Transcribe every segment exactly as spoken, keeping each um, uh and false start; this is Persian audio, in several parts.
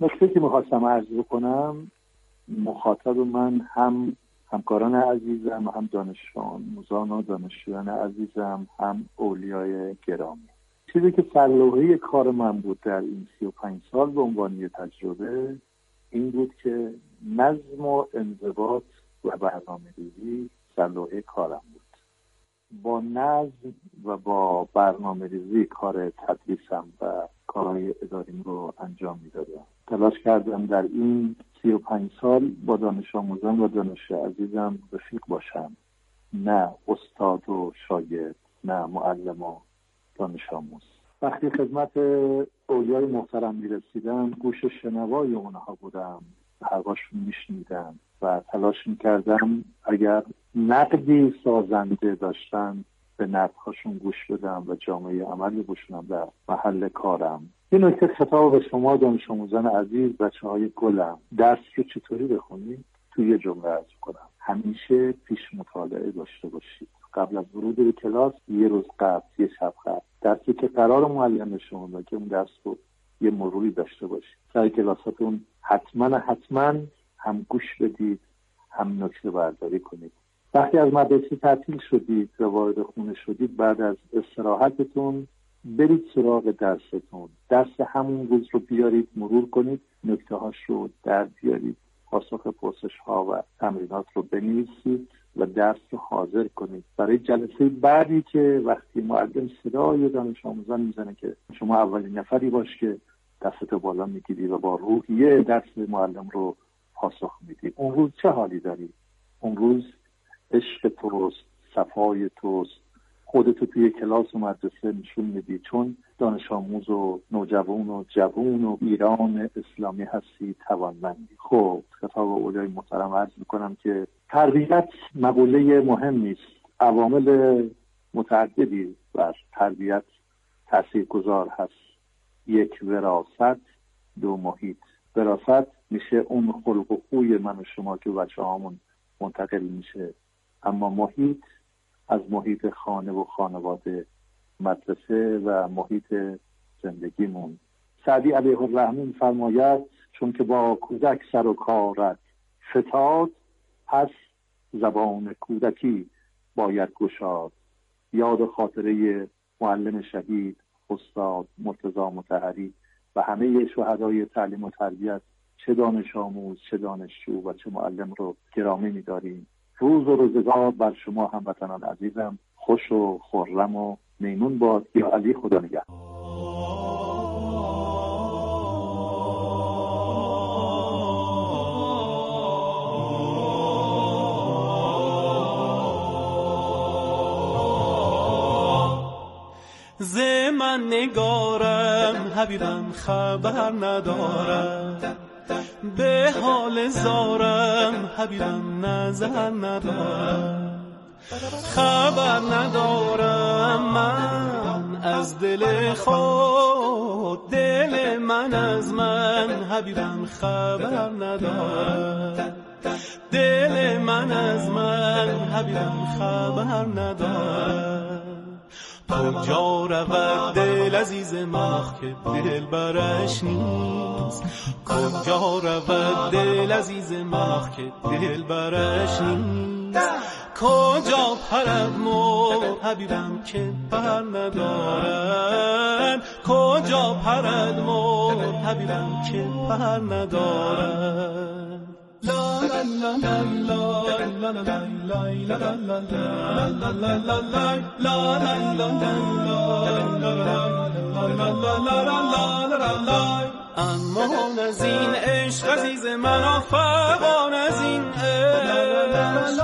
نکته که میخواستم عرض بکنم، مخاطب من هم همکاران عزیزم، هم دانش آموزان و دانشجویان عزیزم، هم اولیای گرامی. چیزی که سرلوحه کار من بود در این سی و پنج سال به عنوان یه تجربه این بود که نظم و انضباط و برنامه‌ریزی سرلوحه کارم بود. با نظم و با برنامه‌ریزی کار تدریسم و کارهای اداریم رو انجام میدادم. تلاش کردم در این سی و پنج سال با دانش آموزان و دانشجو عزیزم رفیق باشم، نه استاد و شاگرد، نه معلم و دانش آموز. وقتی خدمت اولیای محترم میرسیدم گوش شنوای اونها بودم، حرفاشون میشنیدم و تلاش میکردم اگر نقدی سازنده داشتن به نقدهاشون گوش بدم و جامعه عملی بشونم در محل کارم. این نکته خطاب به شما دانش آموزان عزیز، بچه‌های گلم، درس رو چطوری بخونید؟ توی یه جمله عرض کنم: همیشه پیش مطالعه داشته باشید. قبل از ورود به کلاس یه روز قبل، یه شب قبل، درسی که قرار معلم شما بود که اون درس رو یه مروری داشته باشید. سر کلاساتون حتما حتما هم گوش بدید، هم نکته برداری کنید. وقتی از مدرسه تعطیل شدید و وارد خونه شدید، بعد از استراحتتون برید سراغ درستون. درس همون روز رو بیارید، مرور کنید، نکته هاش رو در بیارید، پاسخ پرسش ها و تمرینات رو بنویسید و درس رو حاضر کنید برای جلسه بعدی که وقتی معلم صدای دانش آموزان میزنه که شما اولین نفری باش که دستت بالا میگیری و با روحیه درس معلم رو پاسخ میدی. اون روز چه حالی داری؟ اون روز عشق توست، صفای توست، خودتو توی کلاس و مدرسه نشون میدی، چون دانش آموز و نوجوان و جوان و ایران اسلامی هستی، توانمندی. خب خطاب اولیای محترم عرض میکنم که تربیت مقوله مهم نیست. عوامل متعددی بر تربیت تاثیرگذار هست. یک، وراثت. دو، محیط. وراثت میشه اون خلق و خوی من و شما که بچه هامون منتقل میشه، اما محیط از محیط خانه و خانواده، مدرسه و محیط زندگیمون. سعدی علیه الرحمه فرماید چون که با کودک سر و کارت فتاد، پس زبان کودکی باید گشاد. یاد و خاطره معلم شهید استاد مرتضی مطهری و همه شهدای تعلیم و تربیت، چه دانش آموز، چه دانشجو و چه معلم رو گرامی می‌داریم. روز و روزگار بر شما هموطنان عزیزم خوش و خرم و میمون باد. یا علی، خدا نگهدار. ز من نگارم حبیبم خبر ندارم، به حال زارم حبیبم نظر ندارم. خبر ندارم من از دل خود، دل من از من حبیبم خبر ندارم. دل من از من حبیبم خبر ندارم. کجا رود دل عزیز من که دل برش نیست؟ کجا رود دل عزیز من که دل برش نیست؟ کجا پرد مرغ حبیبم که پر ندارن؟ کجا پرد مرغ حبیبم که پر ندارن؟ لا لا لا لا لا لا لا لا. اما از این عشق عزیز من فغان از این عشق،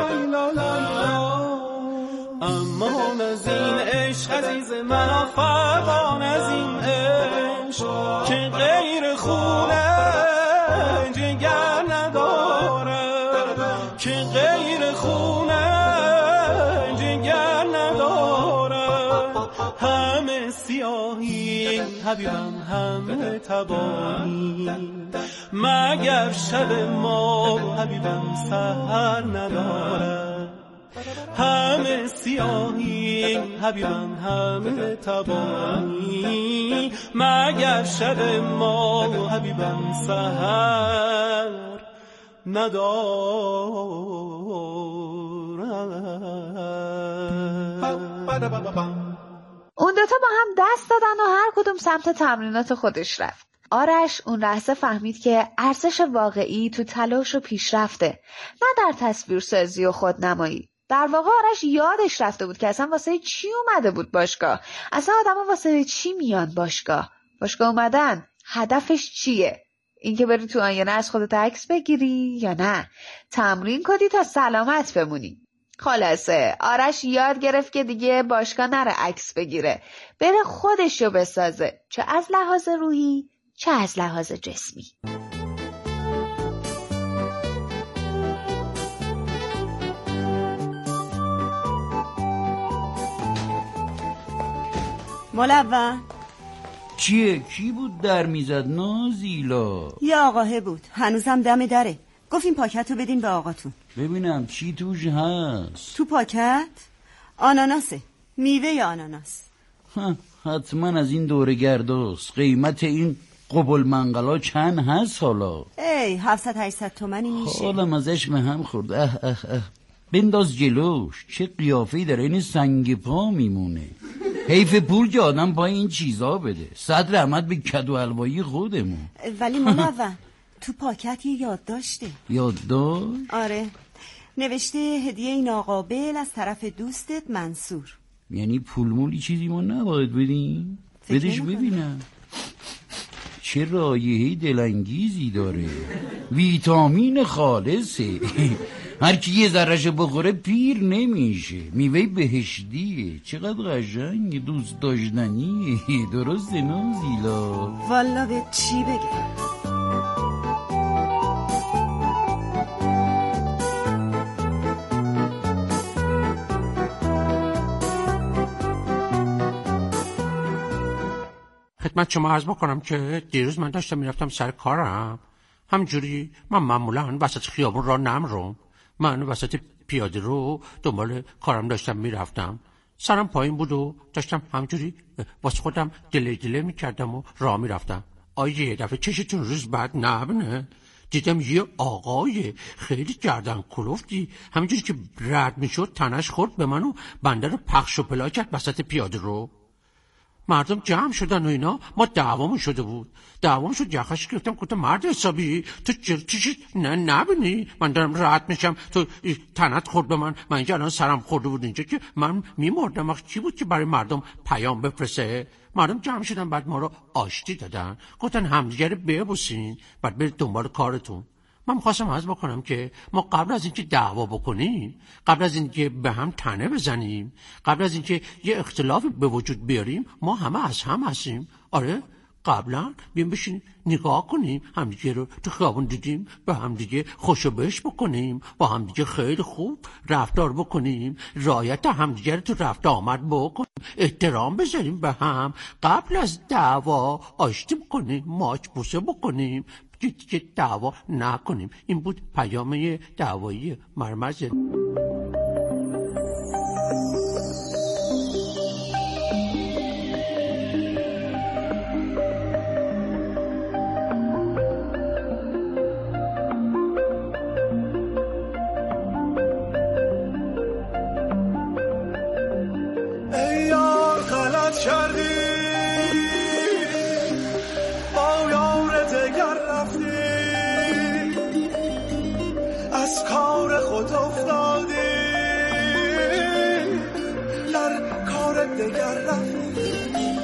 اما از این عشق عزیز من فغان از این عشق که غیر خونه جگر نداره، که غیر خونه جگر نداره. همه سیاهی حبیبم همه تبانی، مگر شب ما حبیبم سحر نداره. همه سیاهی حبیبم همه تبانی، مگر شب ما طبیبم سحر ندارم. اون دوتا با هم دست دادن و هر کدوم سمت تمرینات خودش رفت. آرش اون لحظه فهمید که ارزش واقعی تو تلاش و پیشرفته، نه در تصویرسازی و خودنمایی. در واقع آرش یادش رفته بود که اصلا واسه چی اومده بود باشگاه، اصلا آدم واسه چی میان باشگاه. باشگاه اومدن هدفش چیه؟ اینکه بری تو آینه از خودت عکس بگیری یا نه تمرین کنی تا سلامت بمونی؟ خلاصه آرش یاد گرفت که دیگه باشگاه نره عکس بگیره، بره خودشو بسازه، چه از لحاظ روحی چه از لحاظ جسمی. ملون چیه؟ کی بود در میزد؟ نازیلا یه آقاهه بود، هنوزم دم دره. گفتیم پاکت رو بدین به آقاتون. ببینم چی توش هست. تو پاکت؟ آناناسه، میوه یا آناناس. ها، حتما از این دوره گرداست. قیمت این قبل منقلا چند هست حالا؟ ای هفتصد هشتصد تومنی میشه. حالم ازش به هم خورد. اه اه اه بنداز جلوش، چه قیافه‌ای داره، این سنگ پا میمونه. حیف پول که آدم پای این چیزا بده. صد رحمت به کدو حلوایی خودمون. ولی ملون تو پاکت یه یاد داشته. یاد داشت؟ آره، نوشته هدیه ناقابل از طرف دوستت منصور. یعنی پول مولی چیزی ما نباید بدیم؟ بدش ببینم چه رایحه دلانگیزی داره. ویتامین خالصه. هر کی یه ذره‌شو بخوره پیر نمیشه. میوه بهشتیه. چقدر قشنگ، دوست داشتنیه. درسته نازیلا؟ والا به چی بگم. خدمت شما عرض بکنم که دیروز من داشتم میرفتم سر کارم، همجوری من معمولا وسط خیابون را نمیرم. من وسط پیاده رو دنبال کارم داشتم میرفتم، سرم پایین بود و داشتم همجوری واسه خودم دله دله میکردم و راه میرفتم. آیه یه دفعه چشتون روز بعد نبینه دیدم یه آقای خیلی گردن کلفتی همجوری که رد میشد تنش خورد به من و بنده رو پخش و پلا کرد وسط پیاده رو. مردم جمع شدن و اینا، ما دعوامون شده بود دعوام شد. یخش گرفتم گفتم مرد حسابی تو چی نه نبینی من دارم راحت میشم، تو تنت خورد به من، من اینجا الان سرم خورده بود اینجا که من میمردم. وقت چی بود که برای مردم پیام بفرسته؟ مردم جمع شدن، بعد ما رو آشتی دادن، گفتن همدیگه رو ببوسین بعد برید دنبال کارتون. من می‌خواستم عرض بکنم که ما قبل از اینکه دعوا بکنیم، قبل از اینکه به هم تنه بزنیم، قبل از اینکه یه اختلافی به وجود بیاریم، ما همه از هم هستیم. آره قبلا بیام بشین نگاه کنیم، همدیگه رو تو خیابون دیدیم به همدیگه خوشو بش بکنیم، با همدیگه خیلی خوب رفتار بکنیم، رعایت همدیگه رو تو رفت آمد بکنیم، احترام بذاریم به هم، قبل از دعوا آشتی بکنیم، ماچ بوسه بکنیم، دیگه دعوا نکنیم. این بود پیامه دعوایی مرمز. ای یار غلط کردی با یار دگر رفتی، از کار خود افتادی در کار دگر رفتی.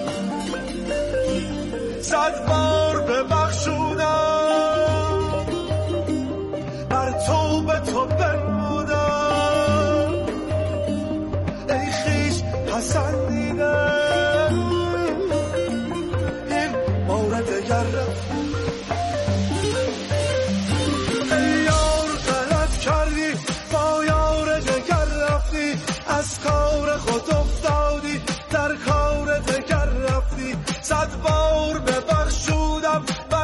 صد بار ببخشودم بر تو به تو بنمودم، ای خیش پسندیدم این بار دگر رفتی. ای یار غلط کردی با یار دگر رفتی، از کار خود افتادی در کار دگر رفتی. صد بار ببخشودم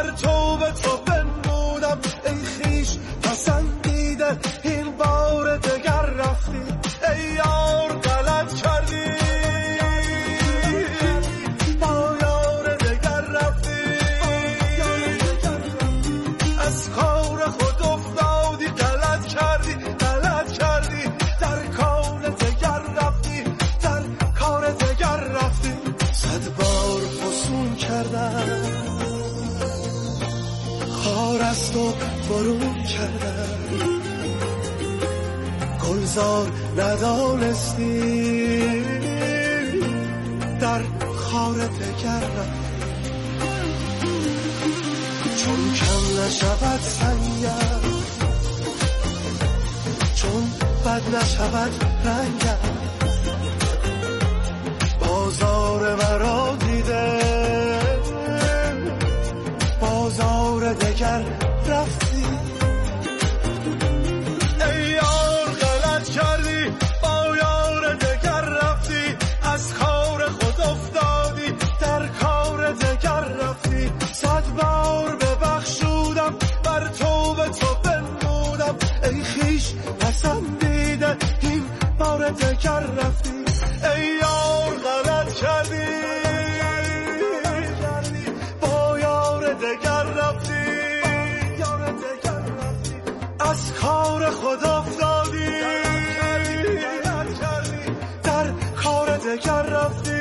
از تو برون کردم، گلزار ندانستی در خار دگر رفتی. چون کم نشود سنگم، چون بد نشود رنگم، بازار مرا دیده بازار دگر رفتی. ای یار غلط کردی با یار دگر رفتی، از کار خود افتادی در کار دگر رفتی. صد بار ببخشودم بر توبه تو بنمودم، ای خیش پسندیده این بار دگر رفتی. ای یار غلط کردی با یار دگر رفتی، از کار خود افتادی در کار دگر رفتی.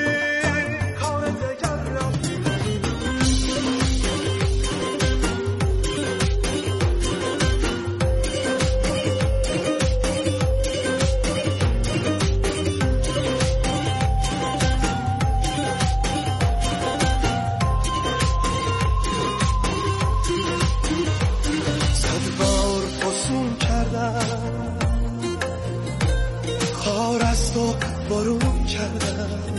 برون کردم،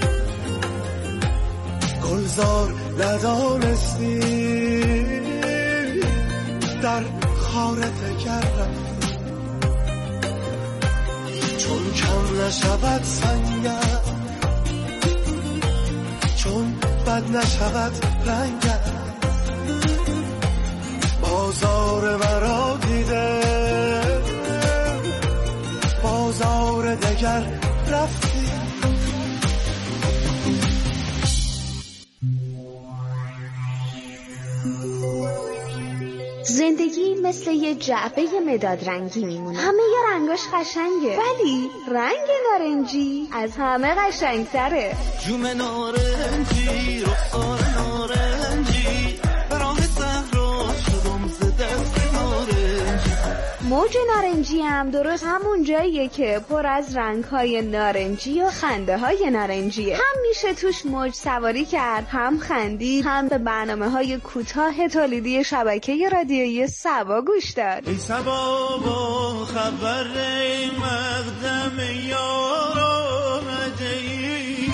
گلزار ندانستی در خار دگر رفتی. چون کم نشود سنگم، چون بد نشود رنگم، بازار مرا دیده بازار دگر رفتی. زندگی مثل یه جعبه مداد رنگی میمونه، همه یه رنگاش قشنگه، ولی رنگ نارنجی از همه قشنگتره. جوم نارنجی، رخسار نارنجی، راه صحرا شدم ز دست نارنجی. موج نارنجی هم درست همون جاییه که پر از رنگ‌های نارنجی و خنده‌های نارنجیه. هم میشه توش موج سواری کرد، هم خندید، هم به برنامه‌های کوتاه تولیدی شبکه رادیویی سبا گوش داد. ای سبا با خبر مقدم یار آمده ای،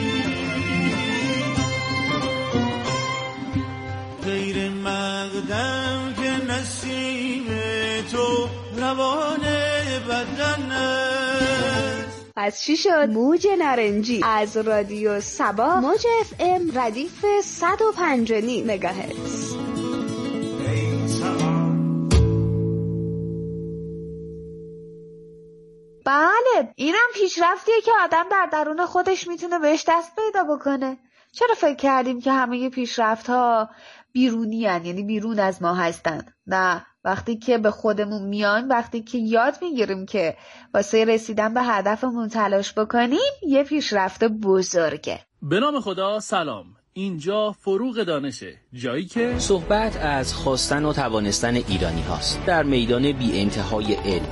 غیر مقدم که نسیم تو روان بدن است. پس چی شد؟ موج نارنجی از رادیو سبا، موج اف ام ردیف صد و پنج و نیم مگاهرتز. بله، اینم پیشرفتیه که آدم در درون خودش میتونه بهش دست پیدا بکنه. چرا فکر کردیم که همه پیشرفت ها بیرونی هن، یعنی بیرون از ما هستن؟ نه، وقتی که به خودمون میان، وقتی که یاد میگیریم که واسه رسیدن به هدفمون تلاش بکنیم، یه پیشرفت بزرگه. به نام خدا، سلام. اینجا فروغ دانشه، جایی که صحبت از خواستن و توانستن ایرانی هاست در میدان بی انتهای علم.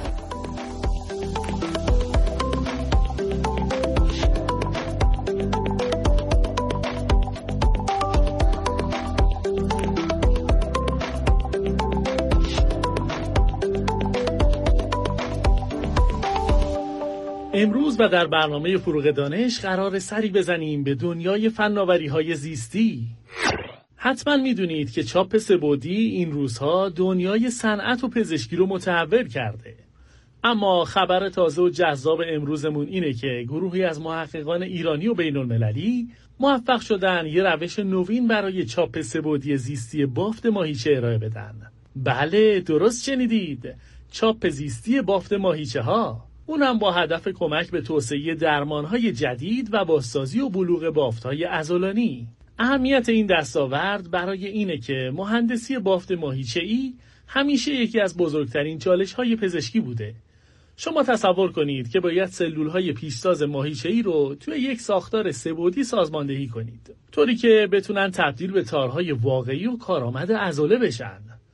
امروز و در برنامه فروغ دانش قرار سری بزنیم به دنیای فناوری‌های زیستی. حتما میدونید که چاپ سه‌بعدی این روزها دنیای صنعت و پزشکی رو متحول کرده. اما خبر تازه و جذاب امروزمون اینه که گروهی از محققان ایرانی و بین‌المللی موفق شدن یه روش نوین برای چاپ سه‌بعدی زیستی بافت ماهیچه ارائه بدن. بله، درست شنیدید، چاپ زیستی بافت ماهیچه ها. اونم با هدف کمک به توسعه درمانهای جدید و بازسازی و بلوغ بافت‌های عضلانی. اهمیت این دستاورد برای اینه که مهندسی بافت ماهیچه‌ای همیشه یکی از بزرگترین چالش‌های پزشکی بوده. شما تصور کنید که باید سلول‌های پیشساز ماهیچه‌ای رو توی یک ساختار سه‌بعدی سازماندهی کنید، طوری که بتونن تبدیل به تارهای واقعی و کارآمد عضله بشن.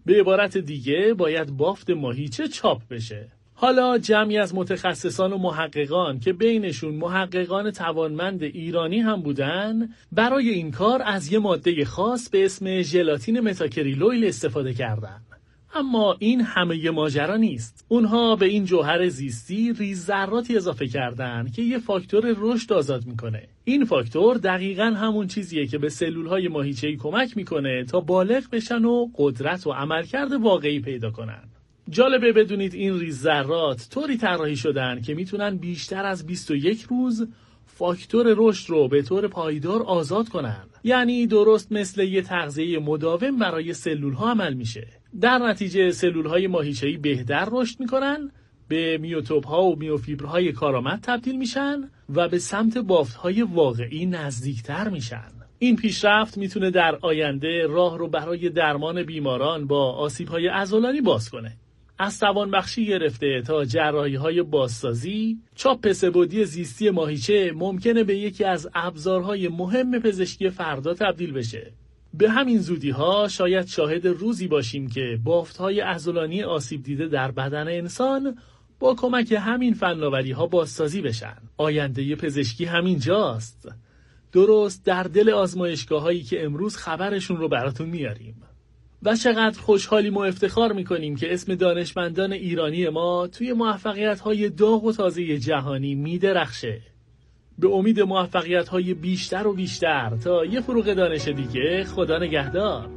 به عبارت دیگه باید بافت ماهیچه چاپ بشه. حالا جمعی از متخصصان و محققان که بینشون محققان توانمند ایرانی هم بودن، برای این کار از یه ماده خاص به اسم ژلاتین متاکریلویل استفاده کردن. اما این همه ی ماجرا نیست. اونها به این جوهر زیستی ریز ذراتی اضافه کردن که یه فاکتور رشد آزاد میکنه. این فاکتور دقیقاً همون چیزیه که به سلولهای ماهیچه‌ای کمک میکنه تا بالغ بشن و قدرت و عملکرد واقعی پیدا کنن. جالبه بدونید این ریز ذرات طوری طراحی شدن که میتونن بیشتر از بیست و یک روز فاکتور رشد رو به طور پایدار آزاد کنن. یعنی درست مثل یه تغذیه مداوم برای سلول‌ها عمل میشه. در نتیجه سلول‌های ماهیچه‌ای بهتر رشد میکنن، به میوتوب‌ها و میوفیبرهای کارآمد تبدیل میشن و به سمت بافت‌های واقعی نزدیکتر میشن. این پیشرفت میتونه در آینده راه رو برای درمان بیماران با آسیب‌های عضلانی باز کنه. از توانبخشی گرفته تا جراحی‌های بازسازی، چاپ سه‌بعدی زیستی ماهیچه ممکنه به یکی از ابزارهای مهم پزشکی فردا تبدیل بشه. به همین زودی‌ها شاید شاهد روزی باشیم که بافت‌های عضلانی آسیب دیده در بدن انسان با کمک همین فناوری‌ها بازسازی بشن. آینده پزشکی همین جاست. درست در دل آزمایشگاه‌هایی که امروز خبرشون رو براتون میاریم. و چقدر خوشحالیم و افتخار میکنیم که اسم دانشمندان ایرانی ما توی موفقیت‌های داغ و تازه جهانی میدرخشه. به امید موفقیت‌های بیشتر و بیشتر تا یه فروغ دانش دیگه، خدا نگهدار.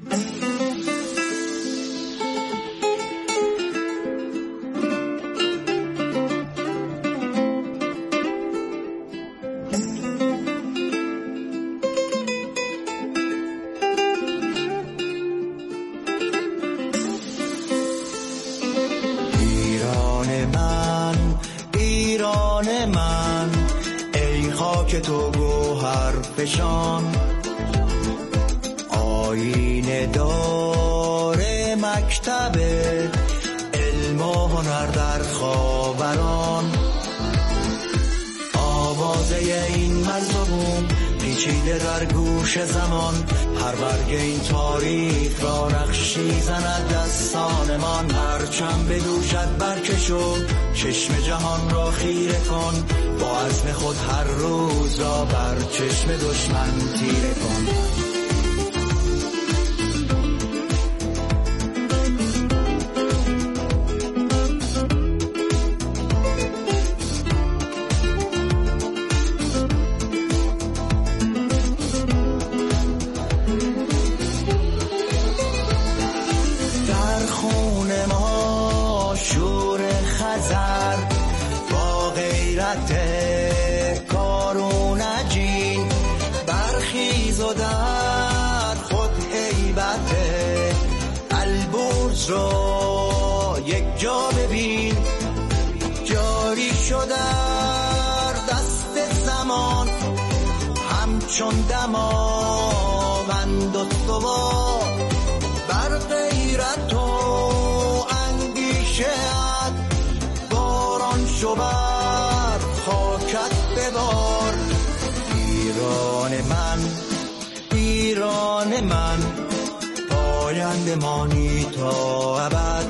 که تو گوهر فشان، آینه داره مکتب علم و هنر در خاوران. آوازه این مرز و بوم پیچیده در گوش زمان، هر برگ این تاریخ را نقشی زند دستانمان. هرچم بدوشد برکشو چشم جهان را خیره کن، با عزم خود هر روز را بر چشم دشمن تیره کن. در خون ما شور خزر با غیرت کارون جین، برخیز و در خود هیبت البرز رو یک جا ببین. جاری شد در دست زمان همچون دماوند و ثبا، بر غیرت و اندیشه‌ات باران شو بر خاکت ببار. ایران من، ایران من، پاینده مانی تا ابد.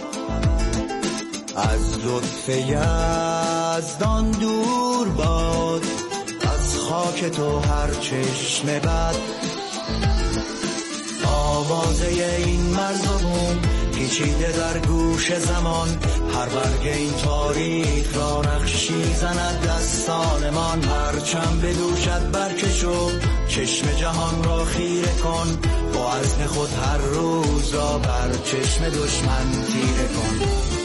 از لطف یزدان دور باد، از خاک تو هر چشم بد. آوازه این مرز و بوم پیچیده در گوش زمان، هر برگ این تاریخ را نقشی زند دستانمان. هرچم بدوشد برکشو چشم جهان را خیره کن، با عزم خود هر روز را بر چشم دشمن تیره کن.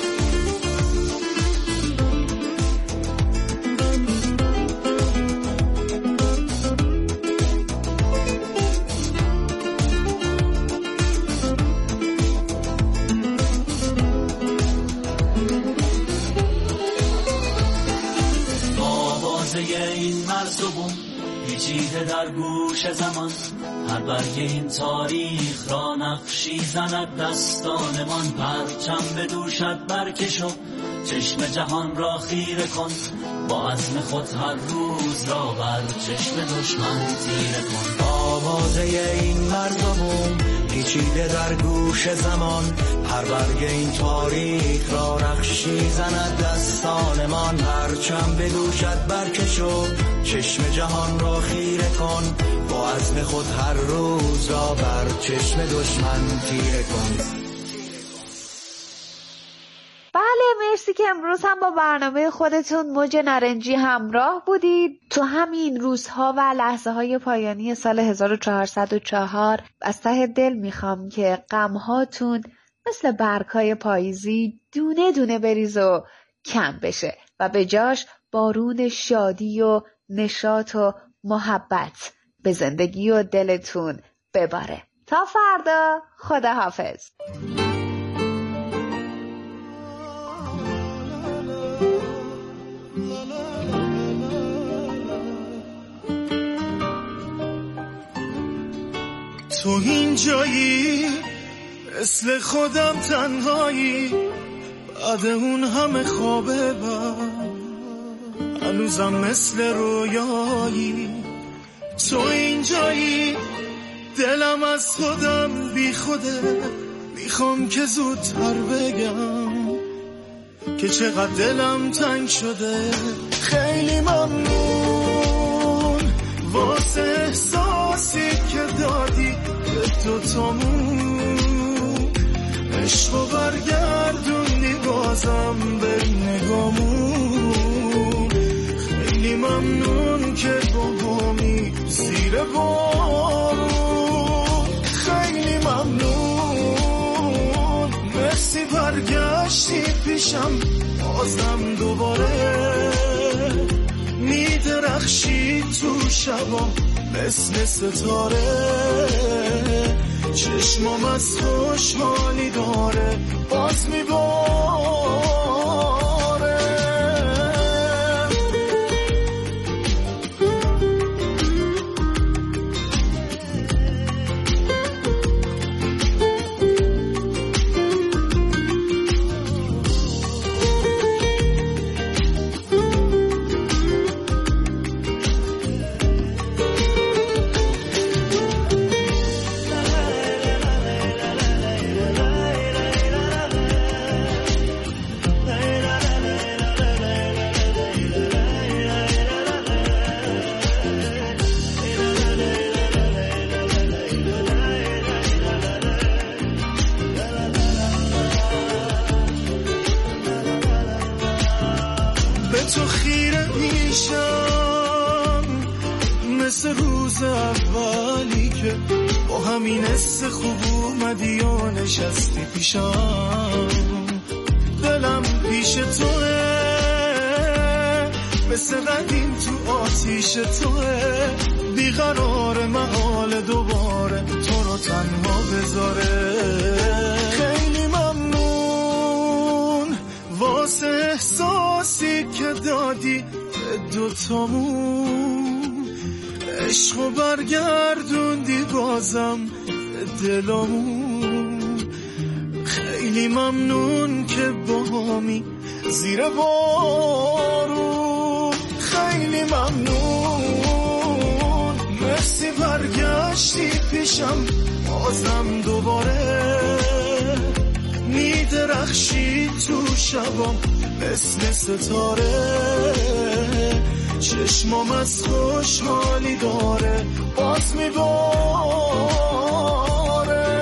این مرز و بوم پیچیده در گوش زمان، هر برگ این تاریخ را نقشی زند دستانمان. پرچم بدوشد برکشو چشم جهان را خیره کن، با عزم خود هر روز را بر چشم دشمن تیره کن. آوازه این مرز و بوم پیچیده در گوش زمان، هر برگ این تاریخ را نقشی زند دستانمان. پرچم بدوشد برکشو، چشم جهان را خیره کن، با عزم خود هر روز را بر چشم دشمن تیره کن. بله، مرسی که امروز هم با برنامه خودتون موج نارنجی همراه بودید. تو همین روزها و لحظه های پایانی سال هزار و چهارصد و چهار از ته دل میخوام که غمهاتون مثل برگ‌های پاییزی دونه دونه بریز و کم بشه و به جاش بارون شادی و نشاط و محبت به زندگی و دلتون بباره. تا فردا، خداحافظ. تو اینجایی مثل خودم تنهایی، بعد اون همه خوابه بر هنوزم مثل رویایی. تو اینجایی دلم از خودم بی خوده، میخوام که زودتر بگم که چقدر دلم تنگ شده. خیلی ممنون واسه احساسی که دادی به دوتامون، عشق و برگردونی بازم به نگامون. خیلی ممنون که با همی زیر بارون. خیلی ممنون، مرسی برگشتی پیشم بازم دوباره، میدرخشی تو شبا مثل ستاره. چشمم از خوشحالی داره باز میباره. تو خیره میشم مثل روز اولی که با همین حس خوب اومدی و نشستی پیشم. دلم پیش توه مثل قدیم تو آتیش توه، بیقرار محال دوباره تو رو تنها بذاره. خیلی ممنون واسه احساسی که دادی به دوتامون، عشق و برگردوندی بازم به دلامون. خیلی ممنون که با همی زیر بارون. خیلی ممنون، مرسی برگشتی پیشم بازم دوباره، میدرخشی تو شبام مثل ستاره. چشمام از خوشحالی داره باز میباره.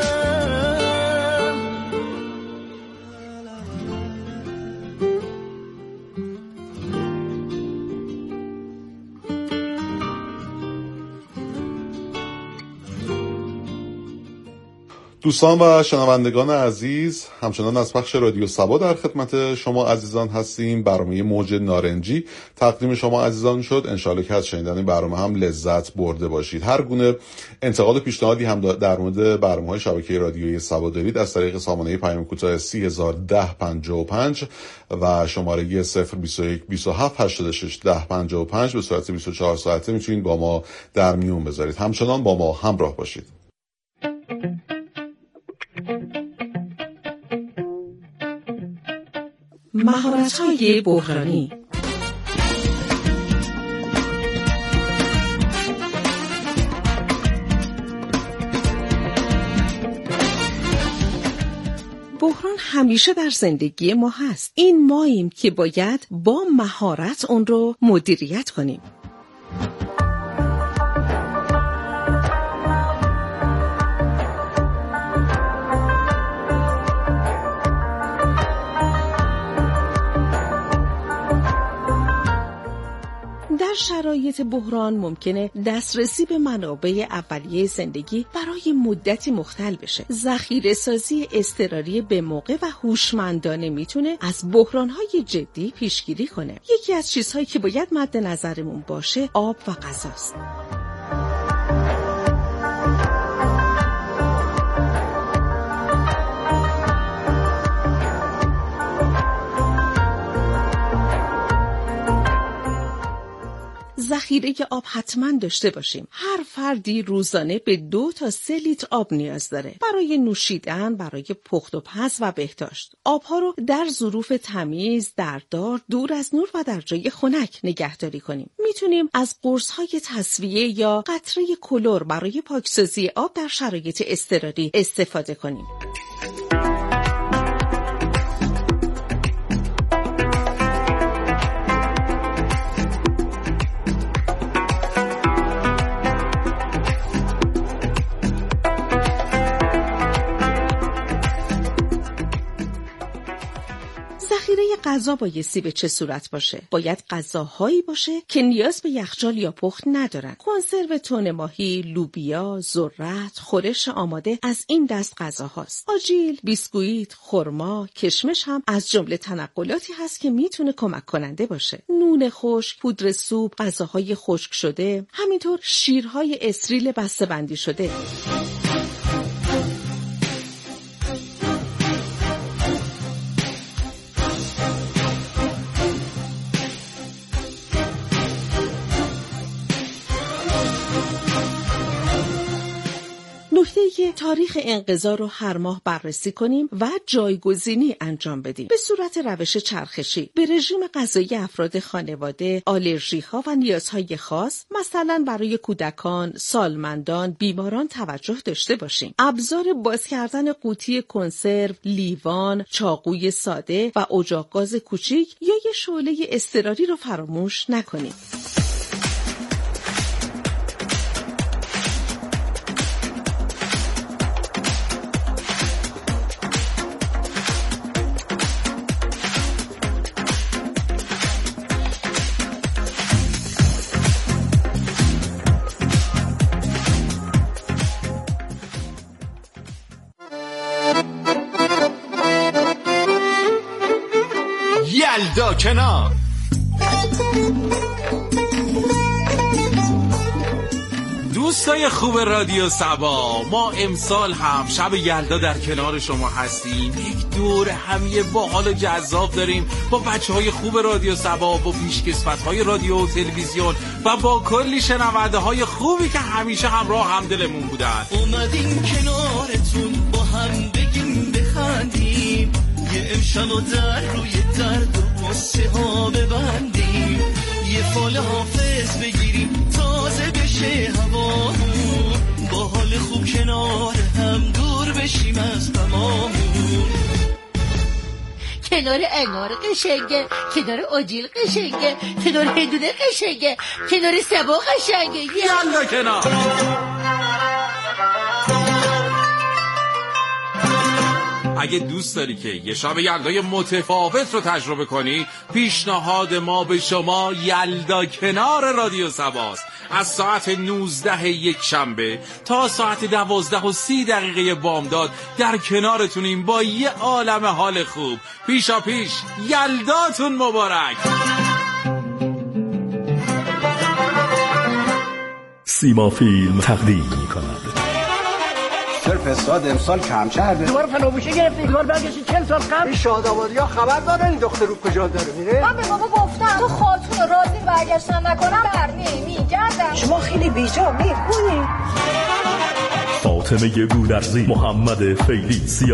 دوستان و شنوندگان عزیز، همچنان از پخش رادیو سبا در خدمت شما عزیزان هستیم. برنامه موج نارنجی تقدیم شما عزیزان شد. انشالله که از شنیدن این برنامه هم لذت برده باشید. هر گونه انتقاد و پیشنهادی هم در مورد برنامه‌های شبکه رادیویی سبا دارید، از طریق سامانه پیام کوتاه سی هزار و ده پنجاه و پنج و شماره صفر بیست و یک بیست و هفت هشتاد و شش ده پنجاه و پنج به صورت بیست و چهار ساعته میتونید با ما در میون بذارید. همچنان با ما همراه باشید. مهارت‌های بحرانی. بحران همیشه در زندگی ما هست. این ماییم که باید با مهارت اون رو مدیریت کنیم. در شرایط بحران ممکنه دسترسی به منابع اولیه زندگی برای مدتی مختل بشه. ذخیره سازی اضطراری به موقع و هوشمندانه میتونه از بحران‌های جدی پیشگیری کنه. یکی از چیزهایی که باید مد نظرمون باشه آب و غذاست. ذخیره آب حتما داشته باشیم. هر فردی روزانه به دو تا سه لیتر آب نیاز داره برای نوشیدن، برای پخت و پز و بهداشت. آبها رو در ظروف تمیز، دردار، دور از نور و در جای خنک نگهداری کنیم. میتونیم از قرص‌های تصفیه یا قطره کلور برای پاکسازی آب در شرایط اضطراری استفاده کنیم. ذخیره غذا بایستی به چه صورت باشه؟ باید غذاهایی باشه که نیاز به یخچال یا پخت ندارن. کنسرو تن ماهی، لوبیا، ذرت، خورش آماده از این دست غذاهاست. آجیل، بیسکویت، خرما، کشمش هم از جمله تنقلاتی هست که میتونه کمک کننده باشه. نون خشک، پودر سوپ، غذاهای خشک شده، همینطور شیرهای استریل بسته‌بندی شده. نکته که تاریخ انقضا رو هر ماه بررسی کنیم و جایگزینی انجام بدیم به صورت روش چرخشی به رژیم غذایی افراد خانواده، آلرژی ها و نیازهای خاص، مثلا برای کودکان، سالمندان، بیماران توجه داشته باشیم. ابزار باز کردن قوطی کنسرو، لیوان، چاقوی ساده و اجاق گاز کوچیک یا یه شعله اضطراری رو فراموش نکنیم. یلدا کنار. دوستای خوب رادیو صبا، ما امسال هم شب یلدا در کنار شما هستیم. یک دور همیه باحال و جذاب داریم با بچهای خوب رادیو صبا، با پیشکسوت‌های رادیو و تلویزیون و با کلی شنونده های خوبی که همیشه همراه هم دلمون بودن. اومدیم کنارتون با هم بگیم بخندیم، یه امشب و در روی درد و قصه ها ببندیم، یه فال حافظ بگیریم تازه بشه هوامون، با حال خوب کنار هم دور بشیم از غمامون. کنار انار قشنگه، کنار آجیل قشنگه، کنار هندونه قشنگه، کنار سبا قشنگه. یلا کنار. اگه دوست داری که یه شب یلدای متفاوت رو تجربه کنی، پیشنهاد ما به شما یلدا کنار رادیو صباست. از ساعت نوزده یک شنبه تا ساعت دوازده و سی دقیقه بامداد در کنارتونیم با یه عالم حال خوب. پیشا پیش یلداتون مبارک. سیما فیلم تقدیم می‌کند. فساد امسال کم کرده. دوباره فناوشه گرفتی، دوباره برگشتی چهل سال قبل. این شادابادی‌ها خبر دارن این دختر رو کجا داره میره؟ من به بابا گفتم تو خاتون راضی برگشتن نکنم بر نمیگردم. شما خیلی بیجا میگونی. فاطمه گودرزی، محمد فیلی.